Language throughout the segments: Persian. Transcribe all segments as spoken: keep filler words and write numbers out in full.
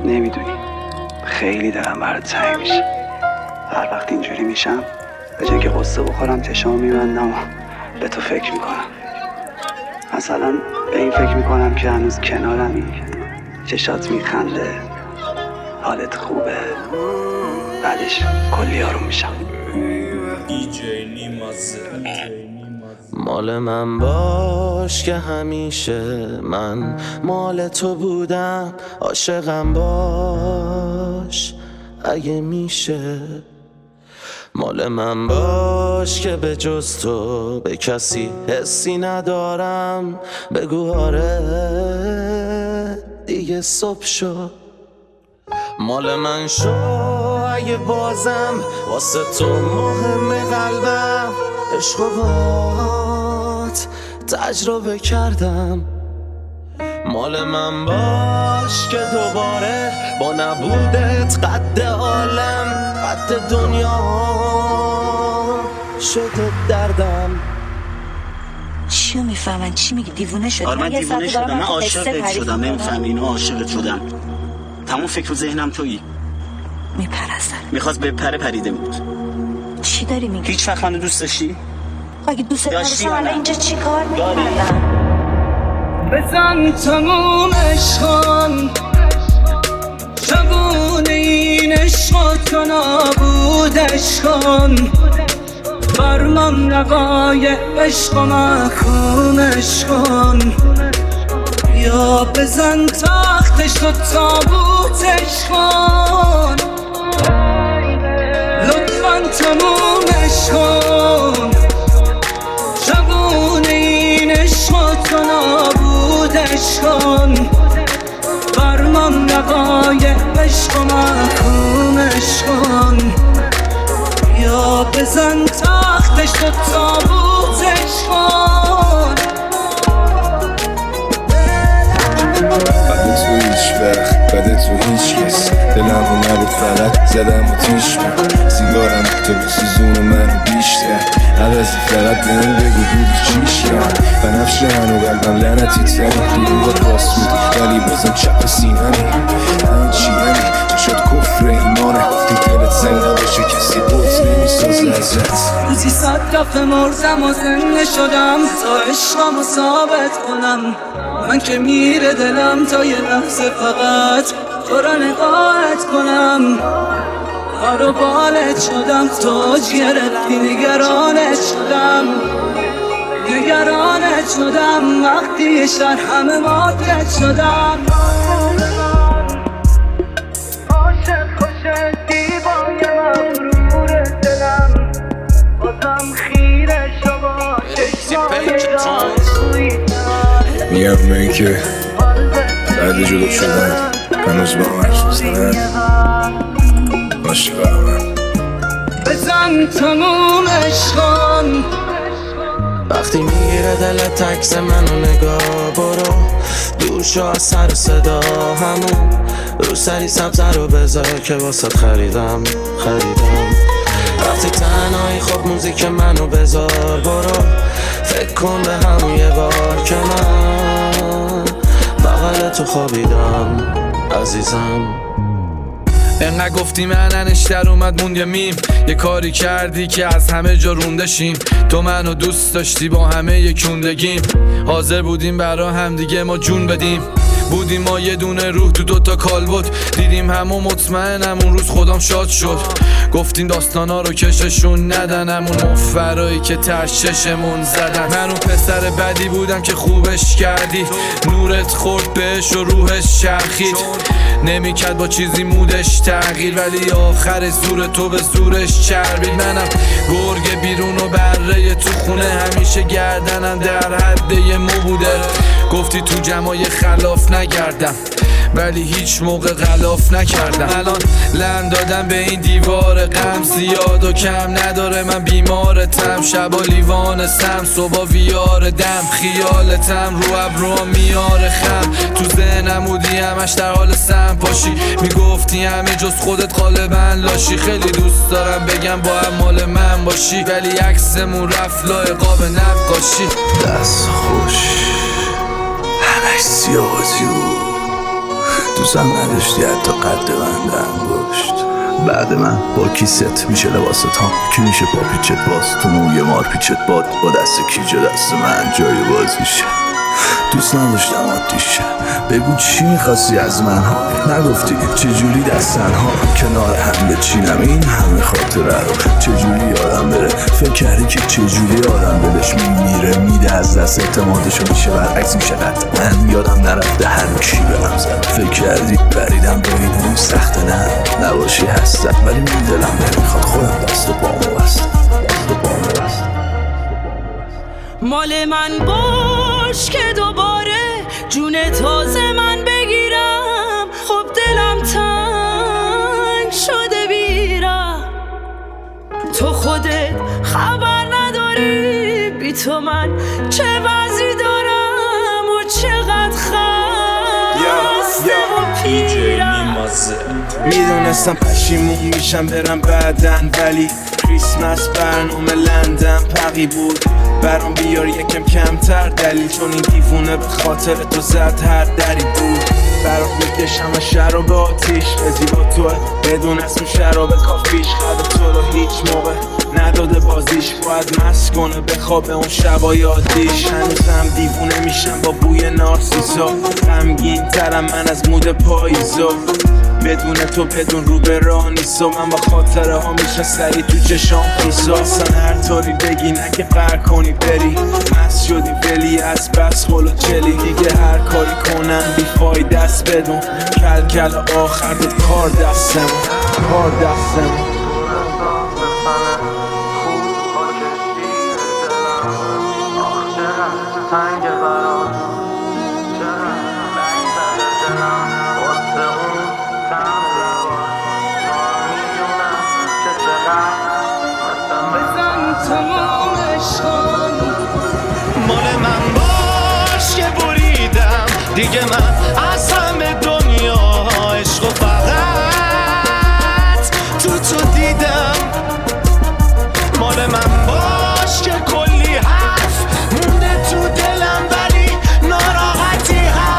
نمیدونی خیلی دلم برات تنگ میشه. هر وقت اینجوری میشم به جای که قصه بخورم چشامو میبندم و به تو فکر میکنم. مثلا به این فکر میکنم که هنوز کنارمی، چشات میخنده، حالت خوبه، بعدش کلی آروم میشم. مال من باش که همیشه من مال تو بودم، عاشقم باش اگه میشه. مال من باش که به جز تو به کسی حسی ندارم، بگو آره دیگه صبح شد. مال من شو اگه بازم واسه تو مهمه قلبم، عشق و بات تجربه کردم. مال من باش که دوباره با نبودت قد عالم قد دنیا شده دردم. چیو میفهمن؟ چی میگی؟ دیوونه شدی؟ آره من دیوونه شدم، من عاشقت شدم، نمیفهمی؟ اینو عاشقت شدم. تمام فکر و ذهنم تویی. میپرستن میخواست به پره پریده بود. چی داری میگی؟ هیچ وقت منو دوست داشتی؟ اگه دوست داشتم الان اینجا چی کار داری؟ میکردم؟ بزن تموم عشقان شبونه این عشقا تو نابودش کن، برمم نقای عشق و محکومش کن، یا بزن تختش تو تابوتش کن، لطفاً تمومش کن. شبونه این عشق تو نابودش کن، برمم نقای عشق و محکومش کن، یا بزن تختش تو تابوتش کن. بده تو هیچ وقت، بده تو هیچ کس، دلم رو نبود فقط زدم و تیش من، سیگارم تو بسوزون منو بیشتر، عوضی فقط بهم بگو بودی چیش کرد. بنفش من و قلبم لعنتی تری، دروغت راست بودی ولی بازم چپ سینمی. همین چی همی تو شد کفر ایمانه، گفتی دلت زنگ نباشه کسی بوت نمیسازه ازت. روزی صد دفعه مرزم و زنده شدم تا عشقم رو ثابت کنم، من که میره دلم تا یه لحظه فقط تو را نگاهت کنم. کارو بالت شدم توج گرفتی، نگرانت شدم نگرانت شدم وقتی شر همه ماتت شدم. عاشق خوشه دیوای مغرور دلم، بازم خیره شما چشمای راسوی میگم به این که بعد جدا شدن هنوز با من حرف میزنن، باشه برمن بزن تمومش کن. وقتی میگیره دلت عکس منو نگاه برو، دور شو از سر صدا همون رو سری سبزه رو بذار که واسط خریدم خریدم. وقتی تنهایی خب موزیک منو بذار برو، فکر کن به همون یه بار که من بغل تو خوابیدم عزیزم. انقدر گفتی مننش در اومد موند یه میم، یه کاری کردی که از همه جا روندشیم. تو منو دوست داشتی با همه یکوندگیم، حاضر بودیم برا هم دیگه ما جون بدیم. بودیم ما یه دونه روح تو دوتا کالبد، دیدیم همو مطمئنم اون روز خودم شاد شد. گفتیم داستانا رو کششون ندن، همون مفرایی که ترششمون زدن. من اون پسر بدی بودم که خوبش کردی، نورت خورد بهش و روحش چرخید. نمیکرد با چیزی مودش تغییر، ولی آخر زور تو به زورش چربید. منم گرگ بیرون و بره تو خونه، همیشه گردنم در حد یه مو بوده. گفتی تو جمعای خلاف نگردم، ولی هیچ موقع غلاف نکردم. الان لم دادم به این دیوار غم، زیاد و کم نداره من بیمارتم. شبا لیوان سم، صبح ویار دم، خیالتم رو ابروام میاره خم. تو ذهنم بودی همش در حال سم پاشی، میگفتی همه جز خودت غالبا لاشی. خیلی دوست دارم بگم با هم مال من باشی، ولی عکسمون رفت لای قاب نقاشی. دست خوش همش سیاه و زیور، دوستم نداشتی حتی قد بند انگشت. بعد من با کیست میشه لباست ها، کی میشه پا پیچت باز تو موی مار پیچت باد، با دست کیجه دست من جای بازیشه. دوست نداشتم عادیشه. بگو چی میخواستی از من ها، نگفتی چجوری دستن ها کنار هم بچینم این همه خاطره رو، چجوری یادم بره. فکر کردی که چجوری آدم دلش میمیره میده از دست اعتمادشو میشه برعکس میشه قطعا یادم نرفته هر کی برم زد. فکر کردی بریدم با این اون سخته نه نباشی هستم، ولی من دلم نمیخواد خودم دست پامو بستم دست پامو بستم. مال من باش که دوباره جون تازه من بگیرم، خب دلم تنگ شده بیرم. تو خودت خبر نداری بی تو من چه وضعی دارم و چقدر خسته و پیرم. میدونستم پشیمون میشم برم بعدن، ولی کریسمس برنامه لندن پقی بود برام بیار یکم کمتر دلیل، چون این دیوونه به خاطر تو زد هر دری بود. برام میکشم و شراب آتیش ازی با توه بدون اسم شراب کافیش، خد تو رو هیچ موقع نداده بازیش، باید مست کنه بخوابه اون شبای عادیش. هنوزم دیوونه میشم با بوی نارسیسا، غمگین ترم من از مود پاییزا، بدون تو بدون رو به راه نیستا. من با خاطره ها میشه سری تو چشام خیسا، اصلا هر طوری بگی نه که قهر کنی بری، مست شدی ولی از بس خلو چلی دیگه هر کاری کنن بیفای دست بدون، کل کل آخر دو کار دستم کار دستم. مال من باش که بریدم دیگه من از همه دنیا عشق و فقط تو تو دیدم. مال من باش که کلی حرف مونده تو دلم ولی ناراحتی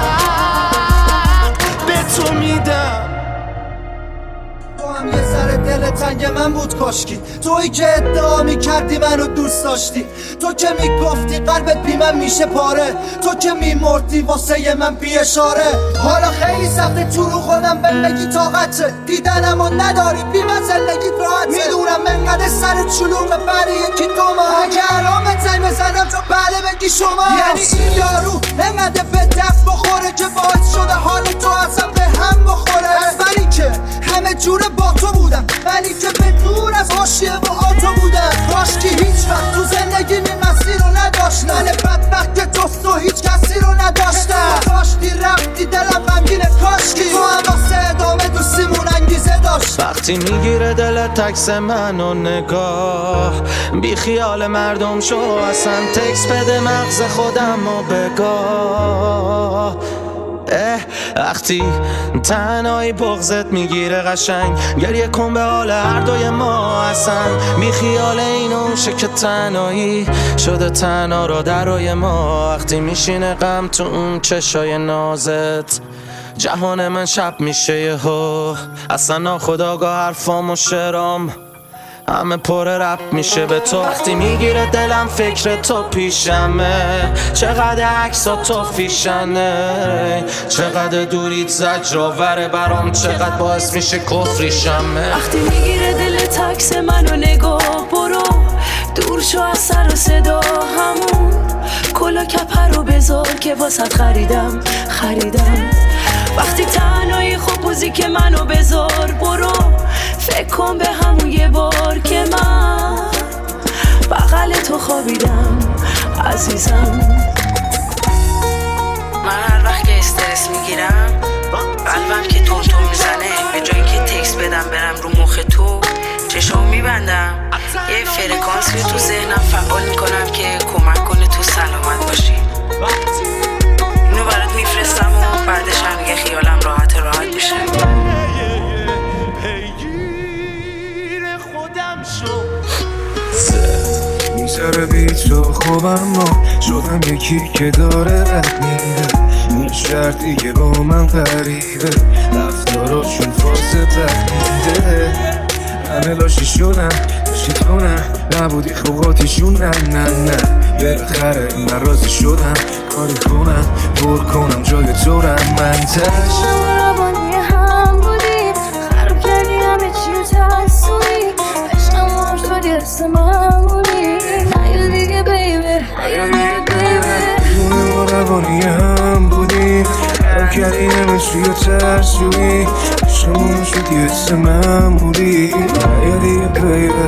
حق به تو میدم. تو هم یه سر دل تنگ من بود کاشکی، تویی که ادعا میکردی منو دوست داشتی، تو که میگفتی قلبت بی من میشه پاره، تو که میمردی واسه من بی اشاره. حالا خیلی سخته تو رو خودم بهم بگی طاقته، دیدنمو نداری بی من زندگیت راحته. میدونم انقدر سرت شلوغه برای یکی دو ماه، اگه الان زنگ بزنم تو بله بگی شما. یعنی این یارو انقدر به دست بخوره که باعث شده حال تو اصلا به هم بخوره. از ولی که همه جوره با تو بودم، ولی که به دور از حاشیه و آتو بودم. کاشکی هیچ وقت تو زندگی این مسیر رو نداشتم، من بدبخت که تو تو هیچ کسی رو نداشتم. کاشکی رفتی دلم غمگینه، کاشکی تو هم واسه ادامه دوستیمون انگیزه داشت. وقتی میگیره دلت تکس منو نگاه، بی خیال مردم شو اصلا تکس بده مغز خودم و بگاه. وقتی تنهایی بغضت میگیره قشنگ، گریه کن به حال هر دوی ما اصلا، بی خیال اینو شه که تنهایی شده تنها را درای ما. وقتی میشینه غم تو اون چشای نازت، جهان من شب میشه یهو، اصلا ناخودآگاه حرفام و شعرام همه پر رپ میشه به تو. وقتی میگیره دلم فکر تو پیشمه، چقدر عکسا تو فیشنه، چقدر دوریت زجرآوره برام، چقدر باعث میشه کفریشمه. وقتی میگیره دل تکس منو نگاه برو، دور شو از سر و صدا همون، کلا کپر رو بذار که واسط خریدم خریدم. وقتی تنهایی خوب موزیک منو بذار برو، فکر کن به همون یه بار که من بغل تو خوابیدم عزیزم. من هر وقت که استرس میگیرم قلبم که تون تون میزنه، به جایی که تکس بدم برم رو مخ تو چشام میبندم، یه فرکانسی رو تو ذهنم فعال میکنم که کمک کنه تو سلامت باشی. اینو برات میفرستم و بعدش هم دیگه خیالم راحت راحت میشه. میذاره بی تو خوبم ما شدم یکی که داره رد میده، میشه کرد دیگه با من غریبه رفتاراشون فاز بقیده همه لاشی شدن شیطونن نبودی خوقاتیشون نه نه نه بالاخره من راضی شدم کاری کنم پر کنم جای دورم منتش روانی هم بودیم خراب کردی همه چی رو ترسونی عشقم هم شدی حس من بودی نیا دیگه بیبه نیا دیگه بیبه خونه ما روانی هم بودیم خراب کردی همه چی رو ترسونی عشقم هم شدی حس من بودی نیا دیگه بیبه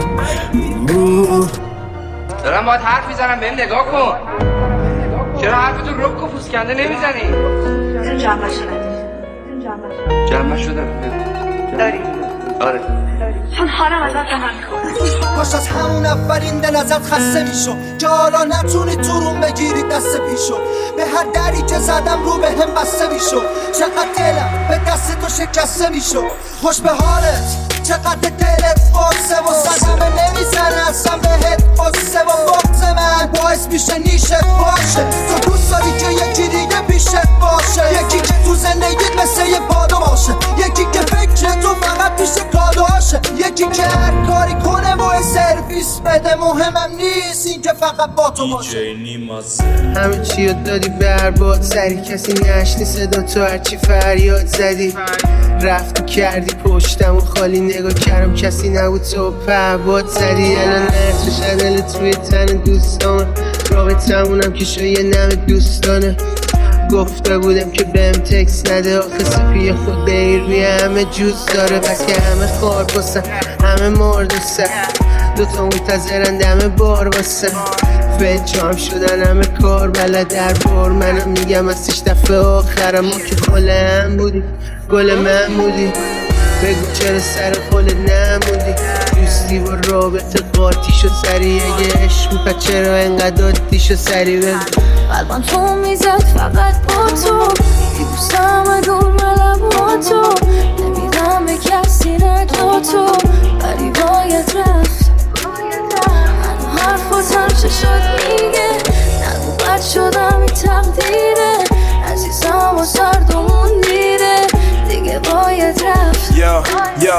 دارم باید حرف میزنم بهم نگاه کن چرا حرفتو رک و پوسکنده نمیزنی؟ این جمعه شده جمعه شدم داری آره چون حالم ازت به هم میخوره باش از همون اولین دل ازت خسته میشو که حالا نتونی تو روم بگیری دست پیشو به هر دری که زدم رو به هم بسته میشو چقدر دلم به دست تو شکسته میشو خوش به حالت چقدر دلت قصه و صدمه نمیزنه اصلا بهت قصه و بغض من باعث میشه نیشت باشه تو دوست داری که یکی دیگه پیشت باشه یکی که تو زندگیت مثل یه بادا باشه یکی که فکر تو فقط پیش کاداشه یکی که هر کاری کنه و سرویس بده مهمم نیست این که فقط با تو باشه همه چی رو دادی برباد سری کسی نشنی صدا تو هرچی فریاد زدی رفتی کردی پشتم و خالی نگاه کردم کسی نبود تو پهباد زدی الان نرسو شدل توی تن دوستان رابطمونم که شایه نم دوستانه گفته بودم که بهم تکس نده آخه سفیه خود بیروی همه جوز داره بس که همه خار باسن همه مرد و سر دوتا منتظرن دم بار باسن فجام شدن همه کار بلد در بار منم میگم از سیش دفعه آخرم ما که خل هم بودی گل من بودی بگو چرا سر خلت نموندی دوستی و رابطه قاطی شد سریع اگه عشق میپد چرا انقدر عادی شد سریع بگو قلبم تو میزد فقط با تو دوستم دور ملم با تو نمیدم به کسی نجا تو ولی باید رفت منو حرفاتم چه شد میگه نگو بد شدم این تقدیره عزیزم و سردمون میره دیگه باید رفت یا یا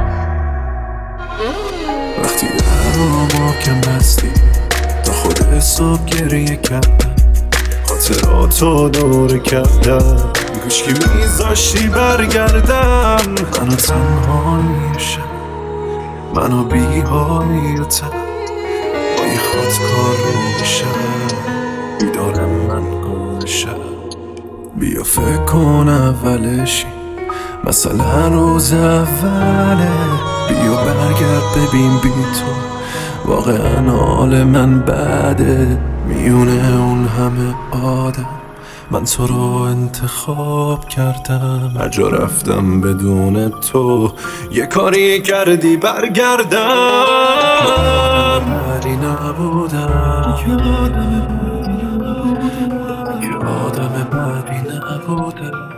وقتی در ما کم بستی تا خود حساب گریه کردم خاطراتو دوره کردم کاش که میذاشتی برگردم منو تنها میشم منو بی‌حالی و تن با یه خودکار رو میشم بیدارم من گمشم بیا فکر کن اولشی مثلا روز اوله بیا برگرد ببین بی تو واقعا حال من بده میونه اون همه آدم من تو رو انتخاب کردم هر جا رفتم بدون تو یه کاری کردی برگردم ولی نبودم یه آدم بدی نبودم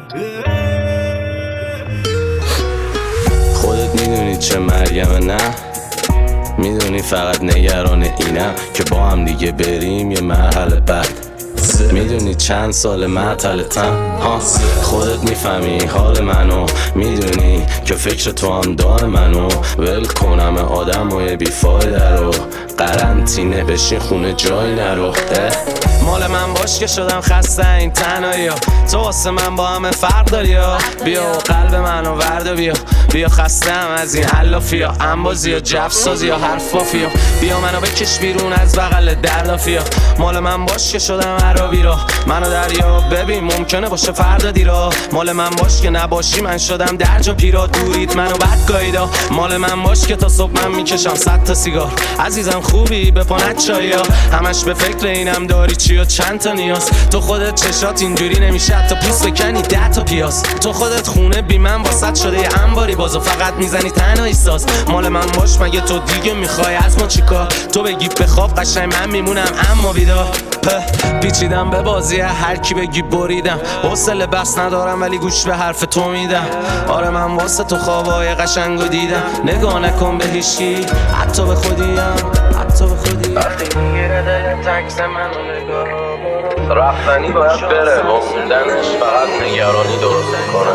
خودت میدونی چه مریمه نه میدونی فقط نگران اینم که با هم دیگه بریم یه مرحله بعد میدونی چند سال معطلتم ها خودت میفهمی حال منو میدونی که فکر تو هم دار منو ول کنم آدم و یه بیفایده رو قرنطینه بشین خونه جای نرو مال من باش که شدم خسته این تنهایی تو واسه من با همه فرق داری بیا و قلب منو ورد بیا بیا خستم از این علافی ها انبازی ها جفسازی یا حرفافی ها بیا منو بکش بیرون از بغل دردافی ها مال من باش که شدم عربی را منو دریا ببین ممکنه باشه فردا دیرا مال من باش که نباشی من شدم درجا پیرا دوریت منو بد گاییدا مال من باش که تا صبح من میکشم صد تا سیگار عزیزم خوبی به پانت چایا همش به فکر اینم داری چی و چند تا نیاز تو خودت چشات اینجوری نمیشه حتی پوست بکنی ده تا پیاز تو خودت خونه بی من واسط شده یه انباری بازو فقط میزنی تنهایی ساز مال من باش مگه تو دیگه میخوای از ما چیکار تو بگی بخواب قشنگ من میمونم اما بیدار پیچیدم به بازی هر کی بگی بریدم حوصله بس ندارم ولی گوش به حرف تو میدم آره من واسه تو خوابای قشنگو دیدم نگاه نکن به هیچکی حتی به خودیم حتی به خودیم وقتی میگیره دلت عکس منو نگاه برو رفتنی باید بره و موندنش فقط نگرانی درست میکنه.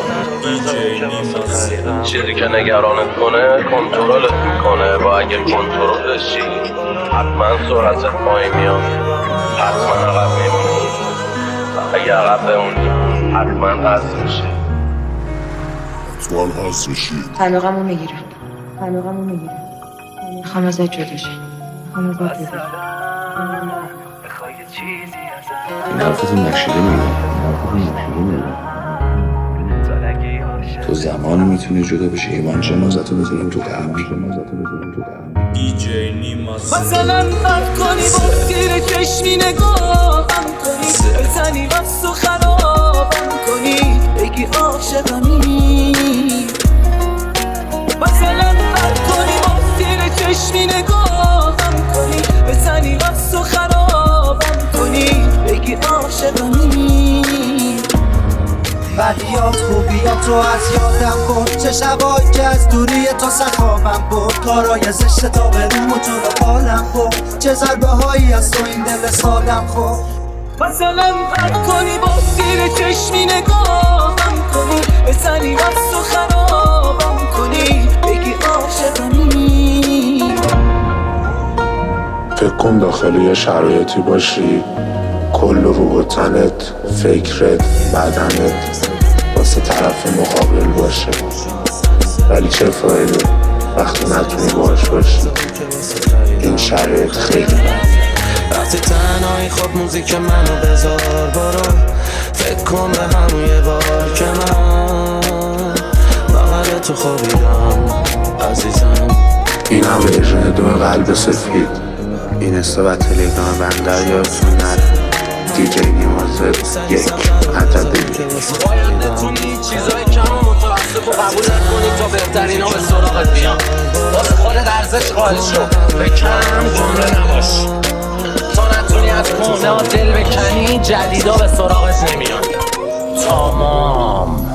چیزی که نگرانت کنه کنترلت میکنه و اگه کنترلش چی حتما سرعتت پایین میاد، حتما عقب میمونی. اگه عقب بمونی حتما حذف میشی. حتما حذف میشی. طلاقمو میگیرم طلاقمو میگیرم میخوام ازت جدا شم میخوام ازت جدا شم. این حرفتو نشیده میگم، این حرفتو نشیده میگم. تو زمانی میتونی جدا بشی که من جنازتو بذارم تو دهنم، جنازتو بذارم تو دهنم. دی جی نیما مثلا فرد کنی با تیر چشمی نگاهم کنی، بزنی وقت و خرابم کنی، بگی عاشقمی. مثلا فرد کنی با تیر چشمی نگاهم کنی، بزنی وقت و خرابم کنی، بگی عاشقمی. بدیات خوبیات رو از یادم برد، چه شبایی که از دوری تو سخابم برد، کارای زشت تا به روم و جلو حالم برد، چه ضربه هایی از تو این دل سادم خورد. مثلا فرد کنی با زیر چشمی نگاهم کنی، بزنی وقت و خرابم کنی، بگی عاشقمی. فکر کن داخل یه شرایطی باشی کل روح و تنت، فکرت، بدنت واسه طرف مقابل باشه، ولی چه فایده وقتی نتونی باش باشی. این شرایط خیلی بده. وقتی تنهایی خب موزیک منو بذار برو، فکر کن به همون یه بار که من بغل تو خوابیدم عزیزم. این هم ورژن دو قلب سفید. این استا و تلگرام بندر یادتون نره. دی جی نیمازد یک عدد یک. باید بتونی چیزای کم و متوسط رو قبول نکنی تا بهترین ها به سراغت بیان. واسه خودت ارزش قائل شو، به کم جمله نباش. تا نتونی از کهنه ها دل بکنی جدیدا به سراغت نمیان. تمام.